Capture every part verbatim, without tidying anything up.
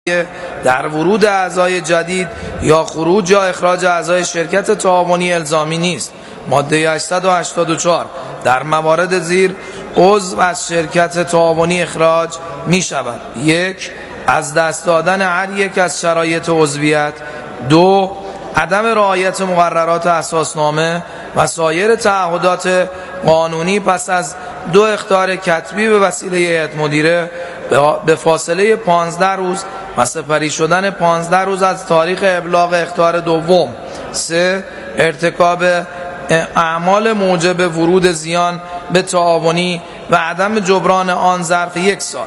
در ورود اعضای جدید یا خروج یا اخراج اعضای شرکت تعاونی الزامی نیست. ماده هشتصد و هشتاد و چهار در موارد زیر عضو از شرکت تعاونی اخراج می شود: یک، از دست دادن هر یک از شرایط عضویت. دو، عدم رعایت مقررات اساسنامه و سایر تعهدات قانونی پس از دو اخطار کتبی به وسیله هیئت مدیره به فاصله پانزده روز و سپری شدن پانزده روز از تاریخ ابلاغ اخطار دوم. سه، ارتکاب اعمال موجب ورود زیان به تعاونی و عدم جبران آن ظرف یک سال.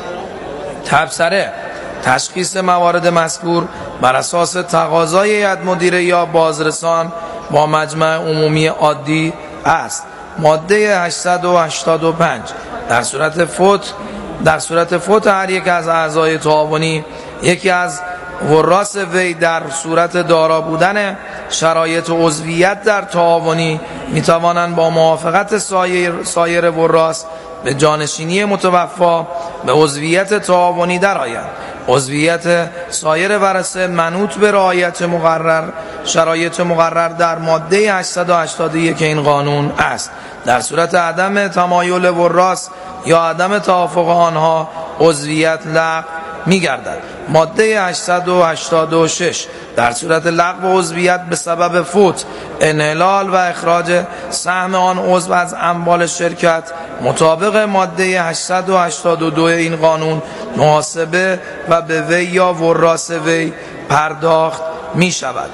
تبصره: تشخیص موارد مذکور بر اساس تقاضای هیئت مدیره یا بازرسان با مجمع عمومی عادی است. ماده هشتصد و هشتاد و پنج در صورت فوت در صورت فوت هر یک از اعضای تعاونی، یکی از وراث وی در صورت دارا بودن شرایط عضویت در تعاونی می توانند با موافقت سایر, سایر وراث به جانشینی متوفی به عضویت تعاونی درآیند. عضویت سایر ورثه منوط به رعایت مقرر شرایط مقرر در ماده هشتصد و هشتاد و یک این قانون است. در صورت عدم تمایل وراث یا عدم توافق آنها عضویت لغو می‌گردد. ماده هشتصد و هشتاد و شش در صورت لغو عضویت به سبب فوت، انحلال و اخراج سهم آن عضو از اموال شرکت مطابق ماده هشتصد و هشتاد و دو این قانون محاسبه و به وی یا وراث وی پرداخت می شود.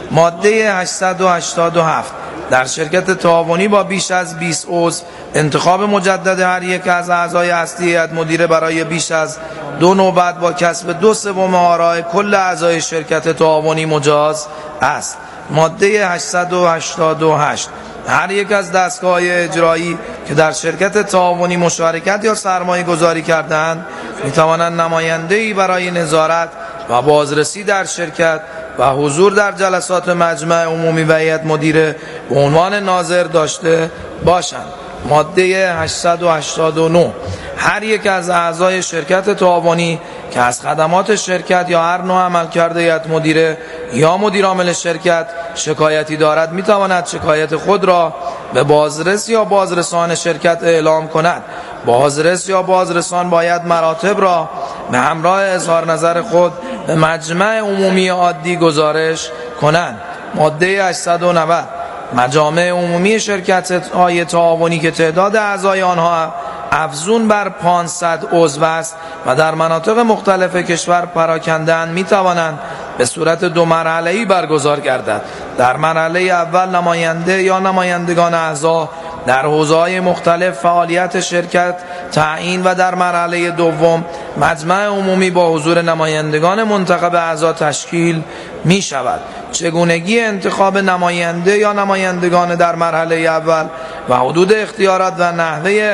ماده هشتصد و هشتاد و هفت در شرکت تعاونی با بیش از بیست عضو انتخاب مجدد هر یک از اعضای اصلی هیئت مدیره برای بیش از دو نوبت با کسب دو سوم آراء کل اعضای شرکت تعاونی مجاز است. ماده هشتصد و هشتاد و هشت هر یک از دستگاه‌های اجرایی که در شرکت تعاونی مشارکت یا سرمایه گذاری کردند می توانند نماینده‌ای برای نظارت و بازرسی در شرکت و حضور در جلسات مجمع عمومی و هیئت مدیره به عنوان ناظر داشته باشند. ماده هشتصد و هشتاد و نه هر یک از اعضای شرکت تعاونی که از خدمات شرکت یا هر نوع عملکرد هیئت مدیره یا مدیر عامل شرکت شکایتی دارد می تواند شکایت خود را به بازرس یا بازرسان شرکت اعلام کند. بازرس یا بازرسان باید مراتب را به همراه اظهار نظر خود به مجمع عمومی عادی گزارش کنند. ماده هشتصد و نود مجامع عمومی شرکت‌های تعاونی که تعداد اعضای آنها افزون بر پانصد عضو است و در مناطق مختلف کشور پراکنده‌اند می توانند به صورت دو مرحله‌ای برگزار گردد. در مرحله اول نماینده یا نمایندگان اعضا در حوزه‌های مختلف فعالیت شرکت تعیین و در مرحله دوم مجمع عمومی با حضور نمایندگان منتخب اعضا تشکیل می شود. چگونگی انتخاب نماینده یا نمایندگان در مرحله اول و حدود اختیارات و نحوه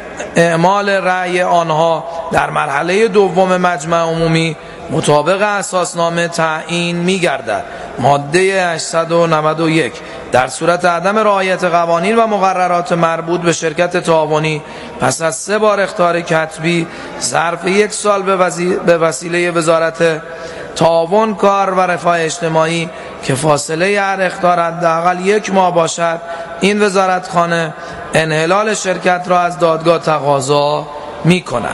اعمال رأی آنها در مرحله دوم مجمع عمومی مطابق اساسنامه تعیین می گردد. ماده هشتصد و نود و یک در صورت عدم رعایت قوانین و مقررات مربوط به شرکت تعاونی پس از سه بار اخطار کتبی ظرف یک سال به وسیله وزارت تعاون، کار و رفاه اجتماعی که فاصله هر اخطار حداقل یک ماه باشد، این وزارتخانه انحلال شرکت را از دادگاه تقاضا می کند.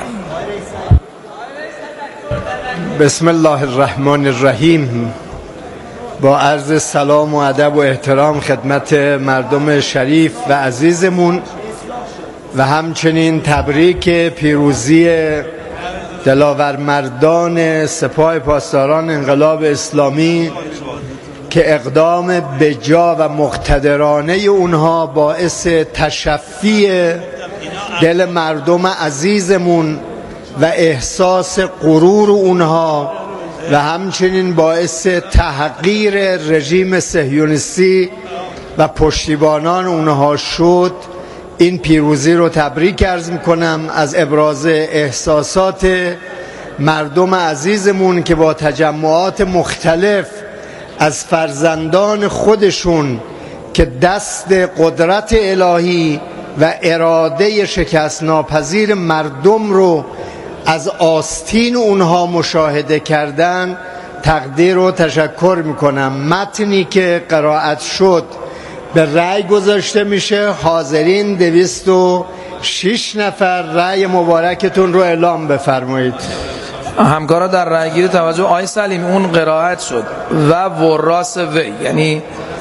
بسم الله الرحمن الرحیم. با عرض سلام و ادب و احترام خدمت مردم شریف و عزیزمون و همچنین تبریک پیروزی دلاورمردان سپاه پاسداران انقلاب اسلامی که اقدام بجا و مقتدرانه اونها باعث تشفی دل مردم عزیزمون و احساس غرور اونها و همچنین باعث تحقیر رژیم صهیونیستی و پشتیبانان اونها شد. این پیروزی رو تبریک عرض میکنم از ابراز احساسات مردم عزیزمون که با تجمعات مختلف از فرزندان خودشون که دست قدرت الهی و اراده شکست ناپذیر مردم رو از آستین اونها مشاهده کردن تقدیر و تشکر میکنم. متنی که قرائت شد به رأی گذاشته میشه. حاضرین دویست و شش نفر رأی مبارکتون رو اعلام بفرمایید. همکارا در رأی گیری توجه آقای سلیمی اون قرائت شد و وراث وی، یعنی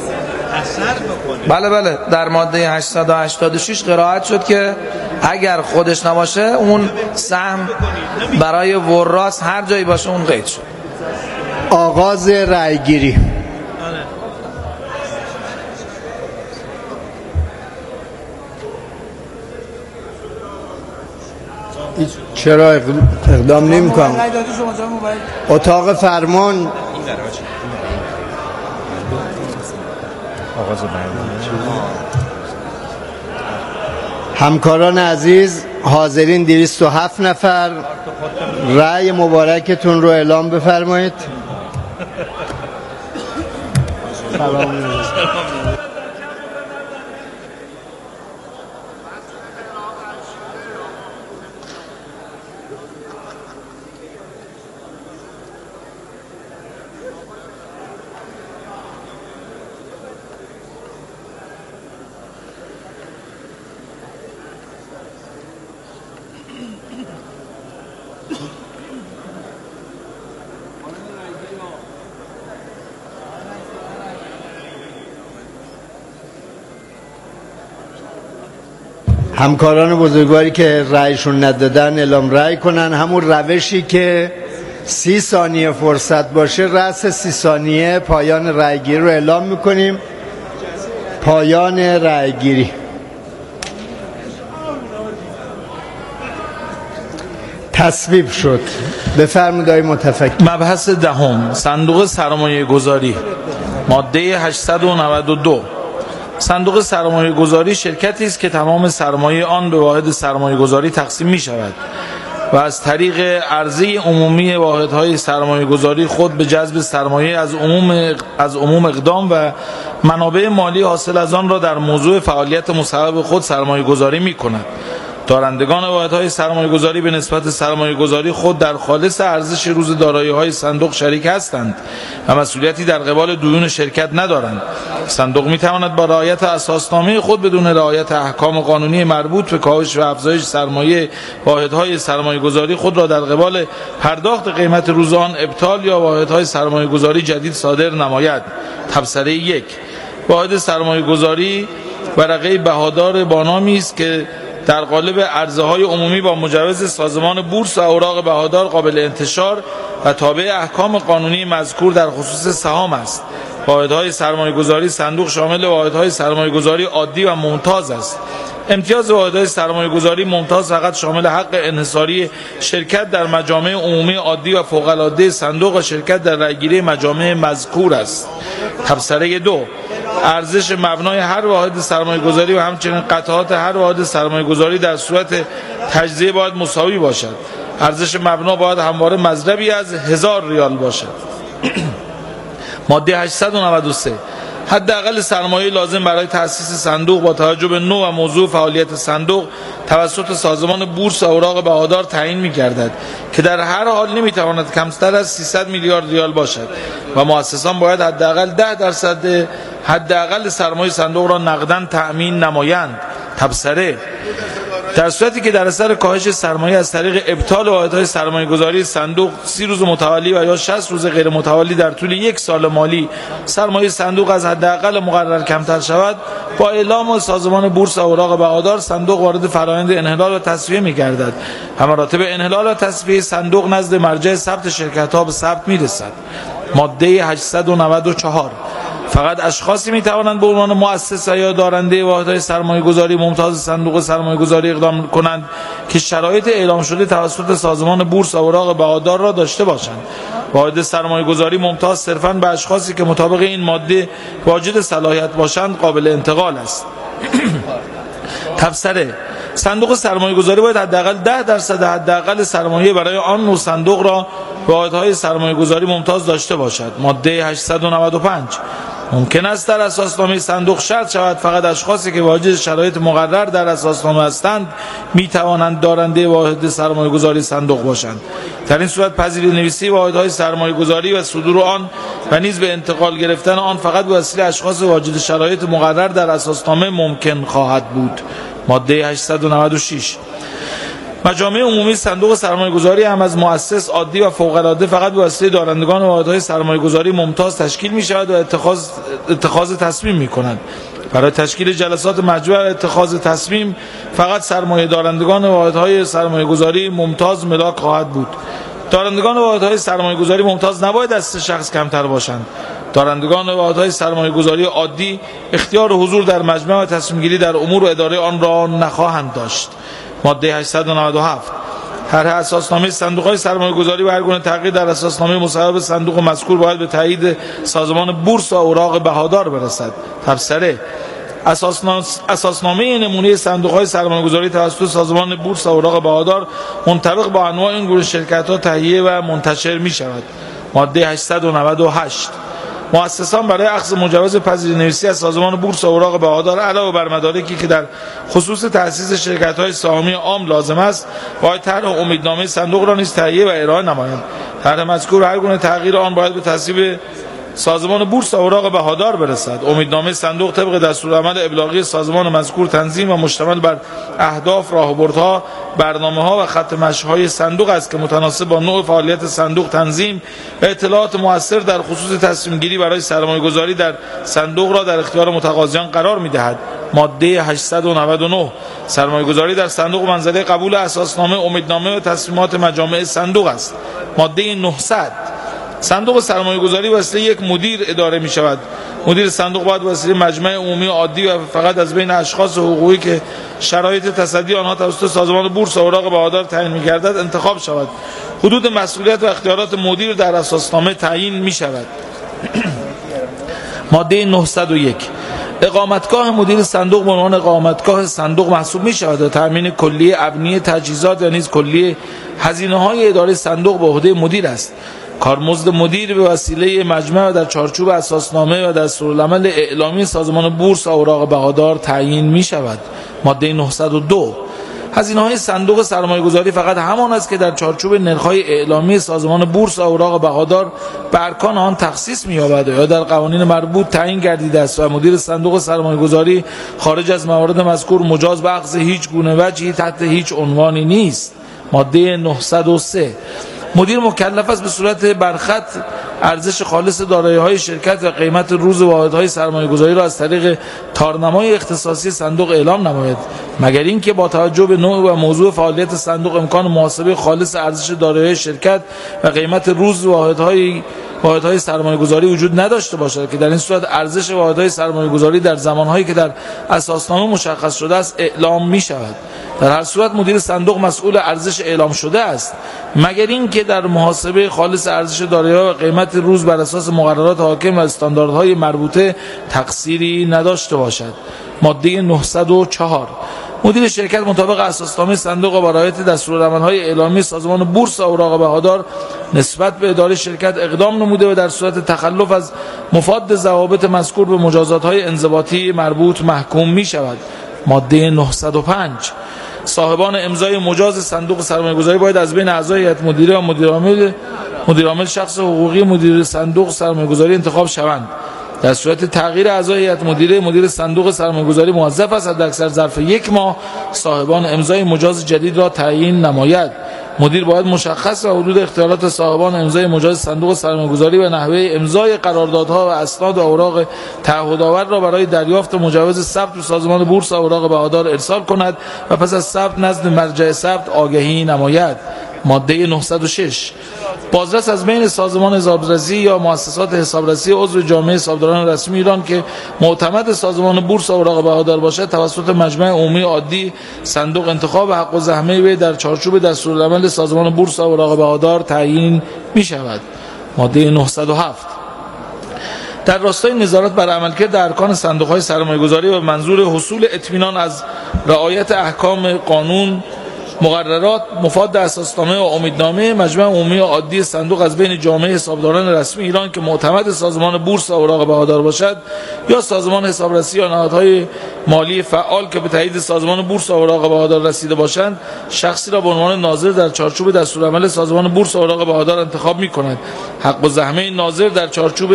بله بله در ماده هشتصد و هشتاد و شش قرائت شد که اگر خودش نباشه اون سهم برای وراث هر جایی باشه اون قید شد. آغاز رأی گیری. چرا اقدام نمی کنم؟ اتاق فرمان همکاران عزیز، حاضرین دویست و هفت نفر رأی مبارکتون رو اعلام بفرمایید. همکاران بزرگواری که رأیشون ندادن اعلام رأی کنن. همون روشی که سی ثانیه فرصت باشه رأس سی ثانیه پایان رأیگیری رو اعلام میکنیم. پایان رأیگیری. تصویب شد. بفرمایید آقای متفکر. مبحث دهم، صندوق سرمایه گذاری، ماده هشتصد و نود و دو. صندوق سرمایه گذاری شرکتی است که تمام سرمایه آن به واحد سرمایه گذاری تقسیم می شود و از طریق عرضه عمومی واحدهای سرمایه گذاری خود به جذب سرمایه از عموم از عموم اقدام و منابع مالی حاصل از آن را در موضوع فعالیت مصوب خود سرمایه گذاری می کند. دارندگان واحدهای سرمایه گذاری به نسبت سرمایه گذاری خود در خالص ارزش روز دارایی های صندوق شریک هستند و مسئولیتی در قبال دیون شرکت ندارند. صندوق می تواند با رعایت اساسنامه خود بدون رعایت احکام قانونی مربوط به کاهش و افزایش سرمایه واحدهای سرمایه گذاری خود را در قبال پرداخت قیمت روز آن ابطال یا واحدهای سرمایه گذاری جدید صادر نماید. تبصره یک، واحد سرمایه گذاری ورقه بهادار با نامی است که در قالب عرضه‌های عمومی با مجوز سازمان بورس و اوراق بهادار قابل انتشار و تابع احکام قانونی مذکور در خصوص سهام است. واحدهای سرمایه‌گذاری صندوق شامل واحدهای سرمایه‌گذاری عادی و ممتاز است. امتیاز واحدهای سرمایه‌گذاری ممتاز فقط شامل حق انحصاری شرکت در مجامع عمومی عادی و فوق‌العاده صندوق و شرکت در رأی‌گیری مجامع مذکور است. تبصره دو، ارزش مبنای هر واحد سرمایه‌گذاری و همچنین قطعات هر واحد سرمایه‌گذاری در صورت تجزیه باید مساوی باشد. ارزش مبنا باید همواره مضربی از هزار ریال باشد. ماده هشتصد و نود و سه، حداقل سرمایه لازم برای تأسیس صندوق با توجه به نوع و موضوع فعالیت صندوق توسط سازمان بورس و اوراق بهادار تعیین می‌گردد که در هر حال نمی‌تواند کمتر از سیصد میلیارد ریال باشد و مؤسسان باید حداقل ده درصد حداقل سرمایه صندوق را نقداً تأمین نمایند. تبصره، در صورتی که در اثر کاهش سرمایه از طریق ابطال واحدهای سرمایه‌گذاری صندوق سی روز متوالی و یا شصت روز غیر متوالی در طول یک سال مالی سرمایه صندوق از حداقل مقرر کمتر شود، با اعلام سازمان بورس و اوراق بهادار صندوق وارد فرآیند انحلال و تصفیه می‌گردد و مراتب انحلال و تصفیه صندوق نزد مرجع ثبت شرکت‌ها به ثبت می‌رسد. ماده هشتصد و نود و چهار، فقط اشخاصی می توانند به عنوان مؤسس یا دارنده واحدهای سرمایه‌گذاری ممتاز صندوق سرمایه‌گذاری اقدام کنند که شرایط اعلام شده توسط سازمان بورس و اوراق بهادار را داشته باشند. واحد سرمایه‌گذاری ممتاز صرفاً به اشخاصی که مطابق این ماده واجد صلاحیت باشند قابل انتقال است. تبصره، صندوق سرمایه‌گذاری باید حداقل ده درصد حداقل سرمایه برای آن نوع صندوق را واحدهای سرمایه‌گذاری ممتاز داشته باشد. ماده هشتصد و نود و پنج، ممکن است در اساسنامه صندوق شرط شود فقط اشخاصی که واجد شرایط مقرر در اساسنامه هستند می توانند دارنده واحد سرمایه گذاری صندوق باشند. در این صورت پذیرایی نویسی واحدهای سرمایه گذاری و صدور آن و نیز به انتقال گرفتن آن فقط به وسیله اشخاص واجد شرایط مقرر در اساسنامه ممکن خواهد بود. ماده هشتصد و نود و شش. مجامع عمومی صندوق سرمایه گذاری هم از مؤسس عادی و فوق العاده فقط به وسیله دارندگان واحدهای سرمایه گذاری ممتاز تشکیل می شود و اتخاذ اتخاذ تصمیم می کنند. برای تشکیل جلسات مجمع و اتخاذ تصمیم فقط سرمایه دارندگان واحدهای سرمایه گذاری ممتاز ملاک خواهد بود. دارندگان واحدهای سرمایه گذاری ممتاز نباید از سه شخص کمتر باشند. دارندگان واحدهای سرمایه گذاری عادی اختیار حضور در مجمع و تصمیم گیری در امور و اداره آن را نخواهند داشت. ماده هشتصد و نود و هفت. طرح اساسنامه صندوق‌های سرمایه‌گذاری و هر گونه تغییر در اساسنامه مصوب صندوق مذکور باید به تایید سازمان بورس و اوراق بهادار برسد. تبصره: اساسنامه نمونه صندوق‌های سرمایه‌گذاری توسط سازمان بورس و اوراق بهادار منطبق با انواع این گروه شرکت‌ها تهیه و منتشر می‌شود. ماده هشتصد و نود و هشت. مؤسسان برای اخذ مجوز پذیرایی نویسی از سازمان بورس و اوراق بهادار علاوه بر مدارکی که در خصوص تأسیس شرکت‌های سهامی عام لازم است، باید طرح امیدنامه صندوق را نیز تهیه و ارائه نمایند. طرح مذکور هر گونه تغییر آن باید به تصویب سازمان بورس و اوراق بهادار برسد. امیدنامه صندوق طبق دستورالعمل ابلاغی سازمان مذکور تنظیم و مشتمل بر اهداف، راهبردها، برنامه‌ها و خط مشی‌های صندوق است که متناسب با نوع فعالیت صندوق تنظیم و اطلاعات مؤثر در خصوص تصمیم گیری برای سرمایه‌گذاری در صندوق را در اختیار متقاضیان قرار می‌دهد. ماده هشتصد و نود و نه. سرمایه‌گذاری در صندوق منزله قبول اساسنامه، امیدنامه و تصمیمات مجامع صندوق است. ماده نهصد. صندوق سرمایه گذاری واسه یک مدیر اداره می شود. مدیر صندوق باید واسه مجمع عمومی عادی و فقط از بین اشخاص حقوقی که شرایط تصدی آنها توسط سازمان بورس و اوراق بهادار تعیین می گردد انتخاب شود. حدود مسئولیت و اختیارات مدیر در اساسنامه تعیین می شود. ماده نهصد و یک. اقامتگاه مدیر صندوق به عنوان اقامتگاه صندوق محسوب می شود و تامین کلیه ابنیه تجهیزات و نیز کلیه هزینه های اداره صندوق به عهده مدیر است. کارمزد مدیر به وسیله مجمع و در چارچوب اساسنامه و دستورالعمل اعلامی سازمان بورس و اوراق بهادار تعیین می شود. ماده نهصد و دو. هزینه‌های صندوق سرمایه‌گذاری فقط همان است که در چارچوب نرخ‌های اعلامی سازمان بورس و اوراق بهادار به ارکان آن تخصیص می‌یابد یا در قوانین مربوط تعیین گردیده است و مدیر صندوق سرمایه‌گذاری خارج از موارد مذکور مجاز به اخذ هیچ گونه وجهی تحت هیچ عنوانی نیست. ماده نهصد و سه. مدیر مکلف است به صورت برخط ارزش خالص دارایی‌های شرکت و قیمت روز واحدهای سرمایه‌گذاری را از طریق تارنمای اختصاصی صندوق اعلام نماید، مگر اینکه با توجه به نوع و موضوع فعالیت صندوق امکان محاسبه خالص ارزش دارایی‌های شرکت و قیمت روز واحدهای واحدهای سرمایه‌گذاری وجود نداشته باشد که در این صورت ارزش واحدهای سرمایه‌گذاری در زمانهایی که در اساسنامه مشخص شده است اعلام می‌شود. در هر صورت مدیر صندوق مسئول ارزش اعلام شده است، مگر اینکه در محاسبه خالص ارزش دارایی‌ها و قیمت روز بر اساس مقررات حاکم و استانداردهای مربوطه تقصیری نداشته باشد. ماده نهصد و چهار. مدیر شرکت مطابق اساسنامه صندوق و با رعایت دستورالعمل‌های اعلامی سازمان بورس و اوراق بهادار نسبت به اداره شرکت اقدام نموده و در صورت تخلف از مفاد ضوابط مذکور به مجازات‌های انضباطی مربوط محکوم می‌شود. ماده نهصد و پنج. صاحبان امضای مجاز صندوق سرمایه‌گذاری باید از بین اعضای هیئت مدیره و مدیرعامل مدیرعامل شخص حقوقی مدیر صندوق سرمایه‌گذاری انتخاب شوند. در صورت تغییر اعضای هیئت مدیره مدیر صندوق سرمایه‌گذاری موظف است در اکثر ظرف یک ماه صاحبان امضای مجاز جدید را تعیین نماید. مدیر باید مشخص و حدود اختیارات صاحبان امضای مجاز صندوق سرمایه‌گذاری و نحوه امضای قراردادها و اسناد و اوراق تعهدآور را برای دریافت مجوز ثبت به سازمان بورس و اوراق بهادار ارسال کند و پس از ثبت نزد مرجع ثبت آگهی نماید. ماده نهصد و شش. بازرس از بین سازمان حسابرسی یا مؤسسات حسابرسی عضو جامعه حسابداران رسمی ایران که معتمد سازمان بورس و اوراق بهادار باشد توسط مجمع عمومی عادی صندوق انتخاب حق و زحمه وی در چارچوب دستورالعمل سازمان بورس و اوراق بهادار تعیین می شود. ماده نهصد و هفت. در راستای نظارت بر عملکرد ارکان صندوق‌های سرمایه‌گذاری و منظور حصول اطمینان از رعایت احکام قانون مقررات مفاد اساسنامه و امیدنامه مجمع عمومی عادی صندوق از بین جامعه حسابداران رسمی ایران که معتمد سازمان بورس و اوراق بهادار باشد یا سازمان حسابرسی یا نهادهای مالی فعال که به تایید سازمان بورس و اوراق بهادار رسیده باشند، شخصی را به عنوان ناظر در چارچوب دستورالعمل سازمان بورس و اوراق بهادار انتخاب می‌کند. حق و زحمه ناظر در چارچوب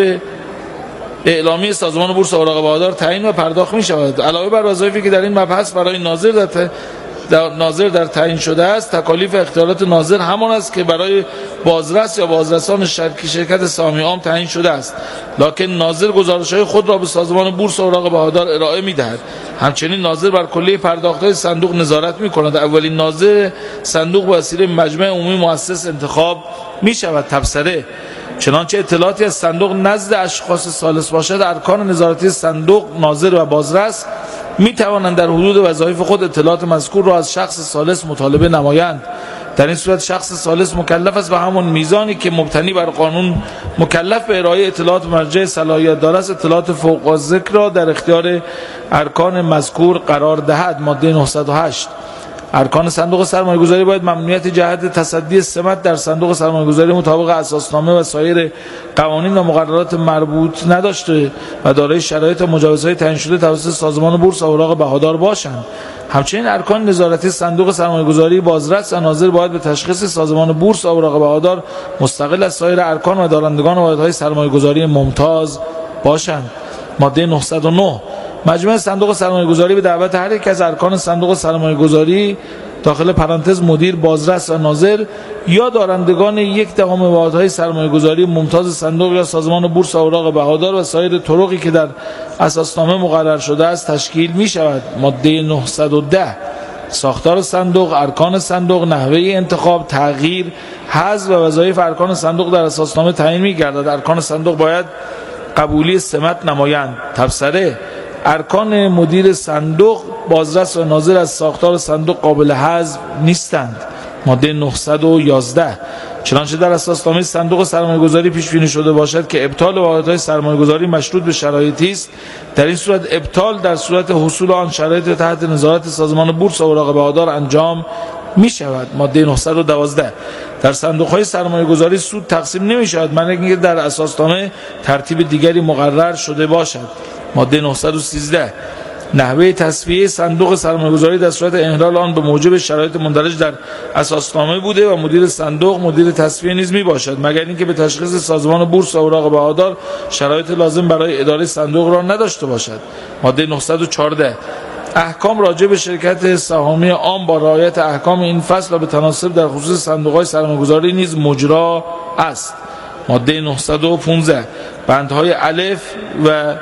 اعلامی سازمان بورس و اوراق بهادار تعیین و پرداخت می‌شود. علاوه بر وظایفی که در این مبحث برای ناظر در ت... در ناظر در تعیین شده است، تکالیف اختیارات ناظر همان است که برای بازرس یا بازرسان شرکت شرکت سهامی عام تعیین شده است، لکن ناظر گزارش‌های خود را به سازمان بورس و اوراق بهادار ارائه می‌دهد. همچنین ناظر بر کلیه پرداخت‌های صندوق نظارت می‌کند. اولین ناظر صندوق به وسیله مجمع عمومی مؤسس انتخاب می‌شود. تبصره: چنانچه اطلاعاتی از صندوق نزد اشخاص ثالث باشد، ارکان نظارتی صندوق، ناظر و بازرس می توانند در حدود وظایف خود اطلاعات مذکور را از شخص ثالث مطالبه نمایند. در این صورت شخص ثالث مکلف است به همون میزانی که مبتنی بر قانون مکلف به ارائه اطلاعات مرجع صلاحیت دارد است، اطلاعات فوق الذکر را در اختیار ارکان مذکور قرار دهد. ماده نهصد و هشت. ارکان صندوق سرمایه‌گذاری باید ممنوعیت جهت تصدی سمت در صندوق سرمایه‌گذاری مطابق اساسنامه و سایر قوانین و مقررات مربوط نداشته و دارای شرایط و مجوزهای تعیین شده توسط سازمان بورس و اوراق بهادار باشند. همچنین ارکان نظارتی صندوق سرمایه‌گذاری، بازرس و ناظر باید به تشخیص سازمان بورس و اوراق بهادار مستقل از سایر ارکان و دارندگان واحدهای سرمایه‌گذاری ممتاز باشند. ماده نهصد و نه. مجمع صندوق سرمایه‌گذاری به دعوت هر یک از ارکان صندوق سرمایه‌گذاری داخل پرانتز مدیر، بازرس و ناظر یا دارندگان یک دهم واحدهای سرمایه‌گذاری ممتاز صندوق یا سازمان بورس و اوراق بهادار و سایر طرقی که در اساسنامه مقرر شده است تشکیل می‌شود. ماده نهصد و ده. ساختار صندوق، ارکان صندوق، نحوه انتخاب، تغییر، حذف و وظایف ارکان صندوق در اساسنامه تعیین می‌گردد. ارکان صندوق باید قبولی سمت نمایند. تبصره: ارکان مدیر صندوق، بازرس و ناظر از ساختار صندوق قابل حذف نیستند. ماده نهصد و یازده. چنانچه در اساسنامه صندوق سرمایه‌گذاری پیش بینی شده باشد که ابطال واحدهای سرمایه‌گذاری مشروط به شرایطی است، در این صورت ابطال در صورت حصول آن شرایط تحت نظارت سازمان بورس و اوراق بهادار انجام می شود. ماده نهصد و دوازده. در صندوق‌های سرمایه‌گذاری سود تقسیم نمی‌شود مگر اینکه در اساسنامه ترتیب دیگری مقرر شده باشد. ماده نهصد و سیزده. نحوه تصفیه صندوق سرمایه‌گذاری در صورت احلال آن به موجب شرایط مندرج در اساسنامه بوده و مدیر صندوق مدیر تصفیه نیز می باشد مگر اینکه به تشخیص سازمان بورس و اوراق بهادار شرایط لازم برای اداره صندوق را نداشته باشد. ماده نهصد و چهارده. احکام راجع به شرکت سهامی عام با رعایت احکام این فصل و به تناسب در خصوص صندوق‌های سرمایه‌گذاری نیز مجرا است. ماده نهصد و پانزده. بندهای الف و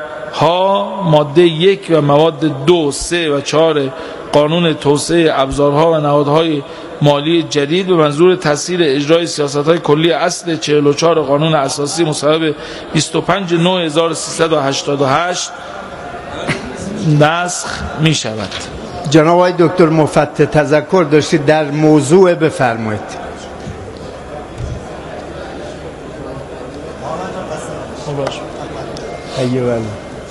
ها ماده یک و مواد دو، سه و چهار قانون توسعه ابزارها و نهادهای مالی جدید به منظور تسهیل اجرای سیاست‌های کلی اصل چهل و چهار قانون اساسی مصوب بیست و پنج نوامبر هزار و سیصد و هشتاد و هشت نسخ می شود. جناب آقای دکتر مفتح تذکر داشتید در موضوع بفرمایید. ایوه بله.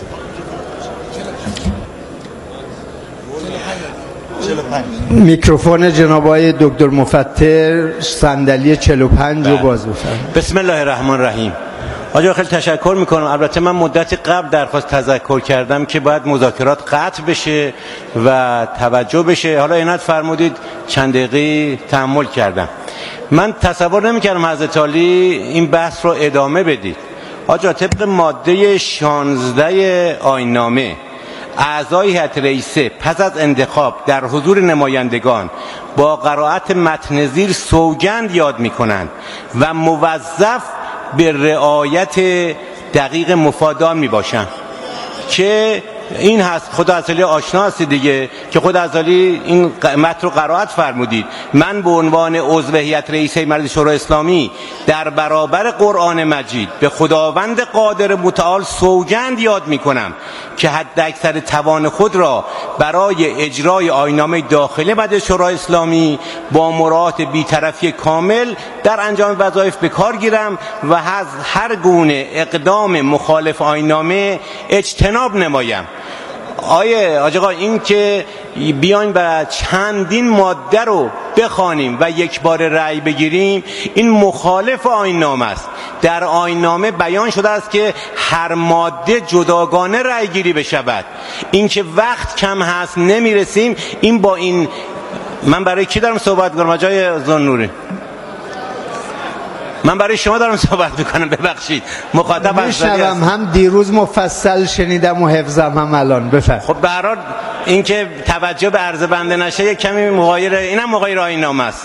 میکروفون جناب آقای دکتر مفتح صندلی چهل و پنج رو باز بفرمایید. بسم الله الرحمن الرحیم. آقا خیلی تشکر میکنم. البته من مدت قبل درخواست تذکر کردم که باید مذاکرات قطع بشه و توجه بشه. حالا اینت فرمودید چند دقیقه تحمل کردم. من تصور نمیکردم حضرت عالی این بحث رو ادامه بدید. آقا طبق ماده شانزده آیین‌نامه اعضای هیئت رئیسه پس از انتخاب در حضور نمایندگان با قرائت متن زیر سوگند یاد میکنند و موظف به رعایت دقیق مفادان می باشن که این هست. خدا عزیزی آشنا هستی دیگه که خدا عزیزی این متن رو قرائت فرمودید. من به عنوان عضو هیئت رئیسه مجلس شورای اسلامی در برابر قرآن مجید به خداوند قادر متعال سوگند یاد می کنم که حد اکثر توان خود را برای اجرای آیین‌نامه داخلی مجلس شورای اسلامی با مراعات بی‌طرفی کامل در انجام وظایف به کار گیرم و از هر گونه اقدام مخالف آیین‌نامه اجتناب نمایم. آیه آقا این که بیاین و چندین ماده رو بخوانیم و یک بار رأی بگیریم، این مخالف آیین‌نامه است. در آیین‌نامه بیان شده است که هر ماده جداگانه رأی گیری بشود. اینکه وقت کم هست نمیرسیم، این با این من برای کی دارم صحبت کنم؟ آقای زنوری، من برای شما دارم صحبت میکنم، ببخشید مخاطب میشنوم. هم دیروز مفصل شنیدم و حفظم هم الان. بفرمایید. خب به هر حال اینکه توجه به عرض بنده نشه یک کمی مغایر، اینم مغایر آیین‌نامه است.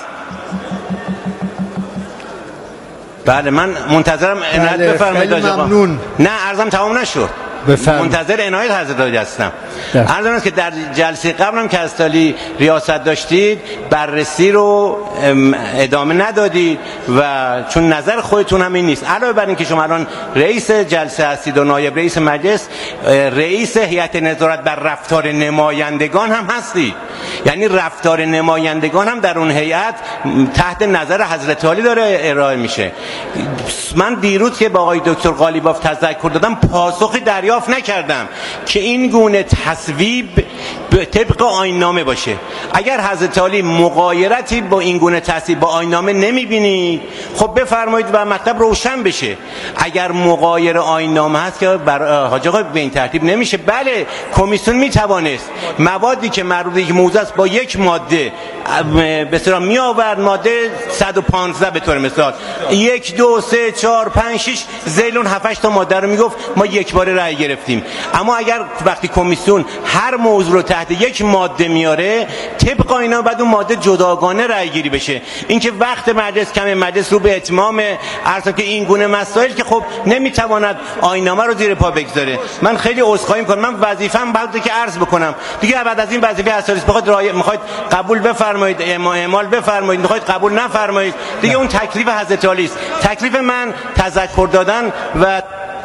بله من منتظرم عنایت بله بفرمایید. ممنون. نه عرضم تمام نشد، منتظر عنایت حضرت عالی هستم. عرض است که در جلسه قبل هم که از تالی ریاست داشتید بررسی رو ادامه ندادید و چون نظر خودتون هم این نیست، علاوه بر این که شما الان رئیس جلسه هستید و نایب رئیس مجلس، رئیس هیئت نظارت بر رفتار نمایندگان هم هستید، یعنی رفتار نمایندگان هم در اون هیئت تحت نظر حضرت عالی داره ارائه میشه. من دیروز که با آقای دکتر قالیباف تذکر دادم پاسخی دریافت نکردم که این گونه تصویب طبق آیین‌نامه باشه. اگر حضرت عالی مغایرتی با این گونه تصویب با آیین‌نامه نمیبینید، خب بفرمایید و مطلب روشن بشه. اگر مغایر آیین‌نامه هست که بر حاج آقا به این ترتیب نمیشه. بله کمیسیون میتوانست موادی که مربوط به موضوع است با یک ماده به اصطلاح می آورد، ماده صد و پانزده به طور مثال یک دو سه چهار پنج شش زیلون هفت هشت تا ماده رو میگفت، ما یک بار رأی گرفتیم. اما اگر وقتی کمیسیون هر موضوع رو تحت یک ماده میاره، طبق اینا بعد اون ماده جداگانه رأی گیری بشه. اینکه وقت مجلس کم، مجلس رو به اتمام عرض که این گونه مسائل که خب نمیتواند آیین‌نامه رو زیر پا بگذاره. من خیلی عذرخواهی میکنم، من وظیفه‌ام بعد که عرض بکنم دیگه، بعد از این وظیفه اساسی بخواید رای میخواید قبول بفرمایید، اعمال بفرمایید، میخواید قبول نفرمایید، دیگه اون تکلیف حضرت عالی است. تکلیف من تذکر دادن و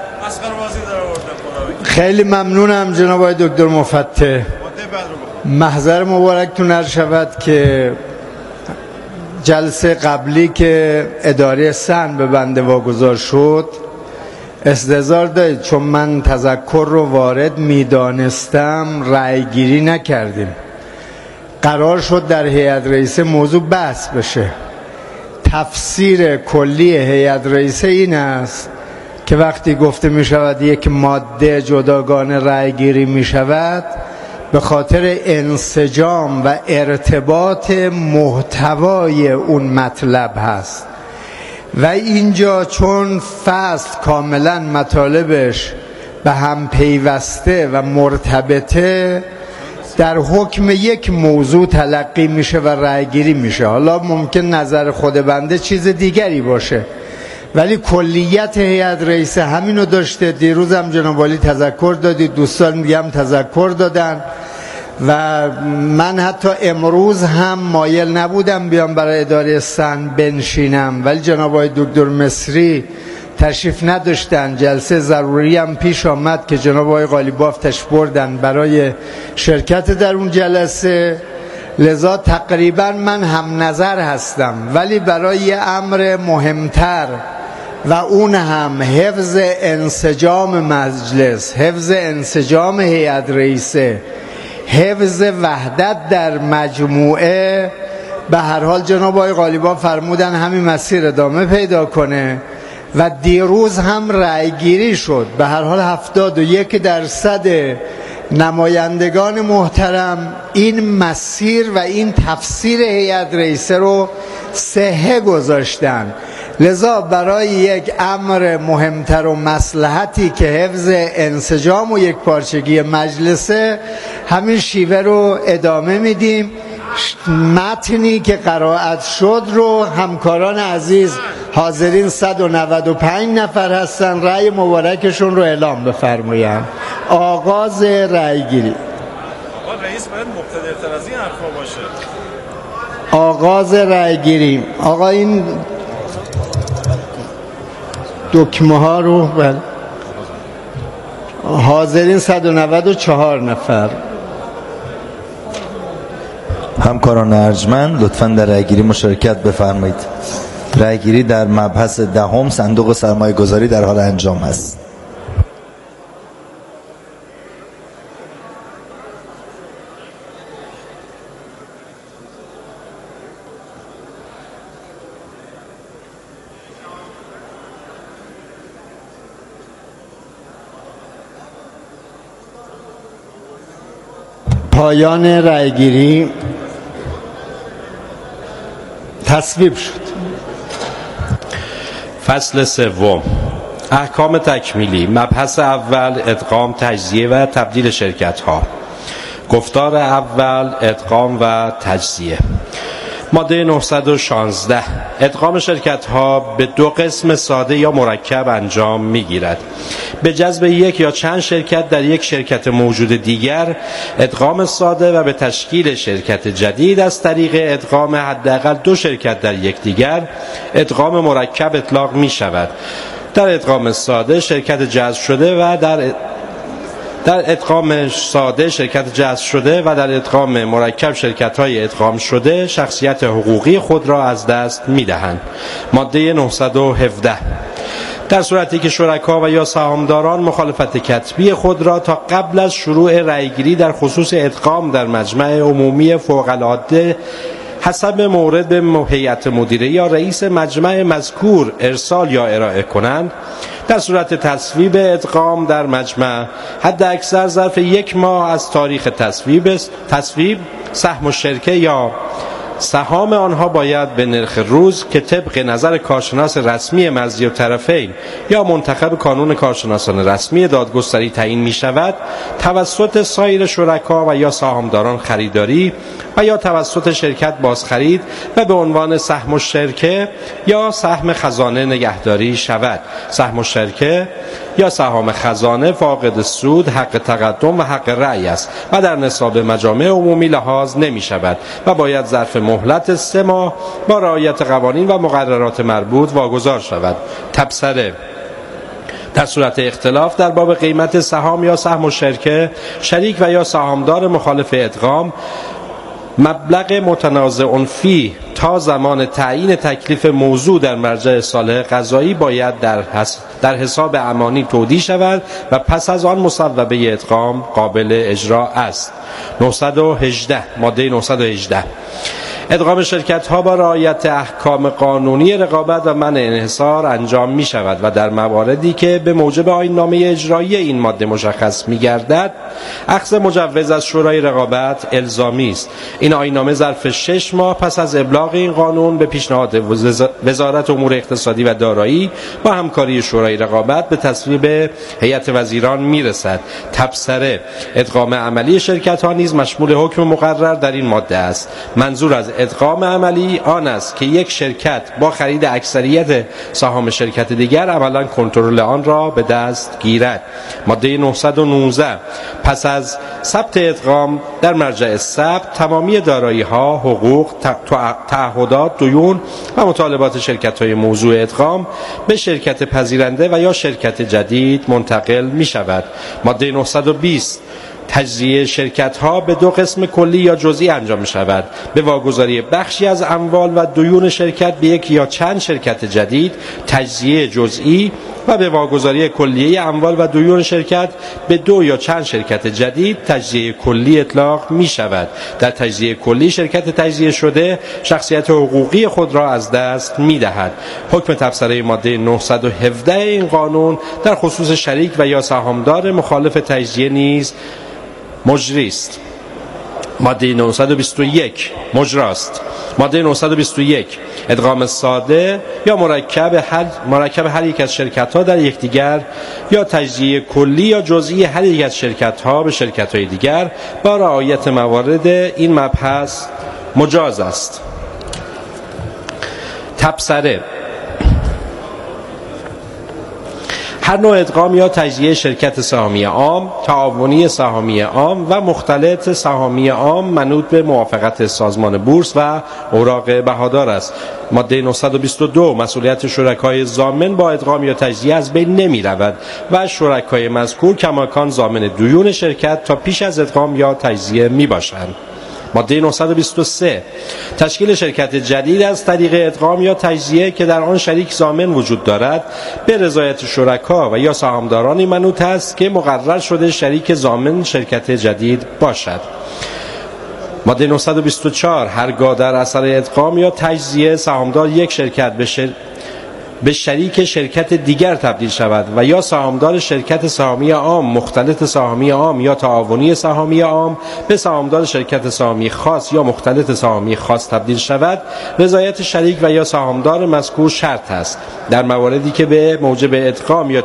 خیلی ممنونم جناب آقای دکتر مفتح. محضر مبارکتون عرض شود که جلسه قبلی که اداره سن به بنده واگذار شد استحضار دارید، چون من تذکر رو وارد میدانستم رأی گیری نکردیم. قرار شد در هیئت رئیسه موضوع بحث بشه. تفسیر کلی هیئت رئیسه این است که وقتی گفته می شود یک ماده جداگانه رأی گیری می شود، به خاطر انسجام و ارتباط محتوای اون مطلب هست و اینجا چون فصل کاملا مطالبش به هم پیوسته و مرتبطه، در حکم یک موضوع تلقی میشه و رأی گیری میشه. حالا ممکن نظر خود بنده چیز دیگری باشه، ولی کلیت هیئت رئیسه همینو داشته. دیروز هم جناب عالی تذکر دادید، دوستان دیگه هم تذکر دادن و من حتی امروز هم مایل نبودم بیام برای اداره سن بنشینم، ولی جناب آقای دکتر مصری تشریف نداشتن. جلسه ضروری هم پیش آمد که جناب آقای قالیباف تشریف بردن برای شرکت در اون جلسه، لذا تقریبا من هم نظر هستم، ولی برای امر مهمتر و اون هم حفظ انسجام مجلس، حفظ انسجام هیئت رئیسه، حفظ وحدت در مجموعه، به هر حال جناب آقای قالیباف فرمودن همین مسیر ادامه پیدا کنه و دیروز هم رأی گیری شد. به هر حال هفتاد و یک درصد نمایندگان محترم این مسیر و این تفسیر هیئت رئیسه رو صحه گذاشتن. لذا برای یک امر مهمتر و مصلحتی که حفظ انسجام و یک پارچگی مجلسه، همین شیوه رو ادامه میدیم. متنی که قرائت شد رو همکاران عزیز حاضرین صد و نود و پنج نفر هستن، رأی مبارکشون رو اعلام بفرمایند. آغاز رأی گیری. رئیس باید مقتدرتر از این حرفا باشه. آغاز رأی گیری. آقا این دکمه ها رو بل. حاضرین صد و نود و چهار نفر. همکاران ارجمند لطفاً در رأیگیری مشارکت بفرمایید. رأیگیری در مبحث دهم صندوق سرمایه گذاری در حال انجام است. پایان رأیگیری تصویب شد. فصل سوم، احکام تکمیلی. مبحث اول، ادغام، تجزیه و تبدیل شرکت ها. گفتار اول، ادغام و تجزیه. ماده نهصد و شانزده، ادغام شرکت ها به دو قسم ساده یا مرکب انجام می گیرد. به جذب یک یا چند شرکت در یک شرکت موجود دیگر ادغام ساده و به تشکیل شرکت جدید از طریق ادغام حداقل دو شرکت در یکدیگر ادغام مرکب اطلاق می شود. در ادغام ساده شرکت جذب شده و در در ادغام ساده شرکت جذب شده و در ادغام مرکب شرکت‌های ادغام شده شخصیت حقوقی خود را از دست می‌دهند. ماده نهصد و هفده، در صورتی که شرکا و یا سهامداران مخالفت کتبی خود را تا قبل از شروع رأیگیری در خصوص ادغام در مجمع عمومی فوق‌العاده حسب مورد به هیئت مدیره یا رئیس مجمع مذکور ارسال یا ارائه کنند، در صورت تصویب ادغام در مجمع حد اکثر ظرف یک ماه از تاریخ تصویب تصویب سهم الشرکه یا سهام آنها باید به نرخ روز که طبق نظر کارشناس رسمی مرزی الطرفین یا منتخب کانون کارشناسان رسمی دادگستری تعیین می شود توسط سایر شرکا و یا سهامداران خریداری و یا توسط شرکت بازخرید و به عنوان سهم الشرکه یا سهم خزانه نگهداری شود. سهم الشرکه یا سهام خزانه فاقد سود، حق تقدم و حق رأی است و در نصاب مجامع عمومی لحاظ نمی شود و باید ظرف مهلت سه ماه با رعایت قوانین و مقررات مربوط واگذار شود. تبصره: در صورت اختلاف در باب قیمت سهام یا سهم الشرکه، شریک و یا سهامدار مخالف ادغام مبلغ متنازع فیه تا زمان تعیین تکلیف موضوع در مرجع صالح قضایی باید در, حس... در حساب امانی تودیع شود و پس از آن مصوبه ادغام قابل اجرا است. نهصد و هجده، ماده نهصد و هجده، ادغام شرکت ها با رعایت احکام قانونی رقابت و منع انحصار انجام می شود و در مواردی که به موجب آیین نامه اجرایی این ماده مشخص می گردد اخذ مجوز از شورای رقابت الزامی است. این آیین نامه ظرف شش ماه پس از ابلاغ این قانون به پیشنهاد وزارت امور اقتصادی و دارایی با همکاری شورای رقابت به تصویب هیئت وزیران می رسد. تبصره: ادغام عملی شرکت ها نیز مشمول حکم مقرر در این ماده است. منظور از ادغام عملی آن است که یک شرکت با خرید اکثریت سهام شرکت دیگر عملاً کنترل آن را به دست گیرد. ماده نهصد و نوزده، پس از ثبت ادغام در مرجع ثبت تمامی دارایی‌ها، حقوق، تعهدات، دیون و مطالبات شرکت‌های موضوع ادغام به شرکت پذیرنده و یا شرکت جدید منتقل می‌شود. ماده نهصد و بیست، تجزیه شرکت ها به دو قسم کلی یا جزئی انجام می شود. به واگذاری بخشی از اموال و دیون شرکت به یک یا چند شرکت جدید تجزیه جزئی و به واگذاری کلیه اموال و دیون شرکت به دو یا چند شرکت جدید تجزیه کلی اطلاق می شود. در تجزیه کلی شرکت تجزیه شده شخصیت حقوقی خود را از دست می دهد. حکم تبصره ماده نهصد و هفده این قانون در خصوص شریک و یا سهامدار مخالف تجزیه نیز مجری است. ماده نهصد و بیست و یک مجراست. ماده نهصد و بیست و یک، ادغام ساده یا مرکب هر مرکب هر یک از شرکت‌ها در یکدیگر یا تجزیه کلی یا جزئی هر یک از شرکت‌ها به شرکت‌های دیگر با رعایت موارد این مبحث مجاز است. تبصره: هر نوع ادغام یا تجزیه شرکت سهامی عام، تعاونی سهامی عام و مختلط سهامی عام منوط به موافقت سازمان بورس و اوراق بهادار است. ماده نهصد و بیست و دو، مسئولیت شرکای ضامن با ادغام یا تجزیه از بین نمی رود و شرکای مذکور کماکان ضامن دیون شرکت تا پیش از ادغام یا تجزیه می باشند. ماده نهصد و بیست و سه، تشکیل شرکت جدید از طریق ادغام یا تجزیه که در آن شریک ضامن وجود دارد به رضایت شرکا و یا سهامدارانی منوط است که مقرر شده شریک ضامن شرکت جدید باشد. ماده نهصد و بیست و چهار، هرگاه در اثر ادغام یا تجزیه سهامدار یک شرکت به شر... به شریک شرکت دیگر تبدیل شود و یا سهامدار شرکت سهامی عام مختلط سهامی عام یا تعاونی سهامی عام به سهامدار شرکت سهامی خاص یا مختلط سهامی خاص تبدیل شود، رضایت شریک و یا سهامدار مذکور شرط است. در مواردی که به موجب ادغام یا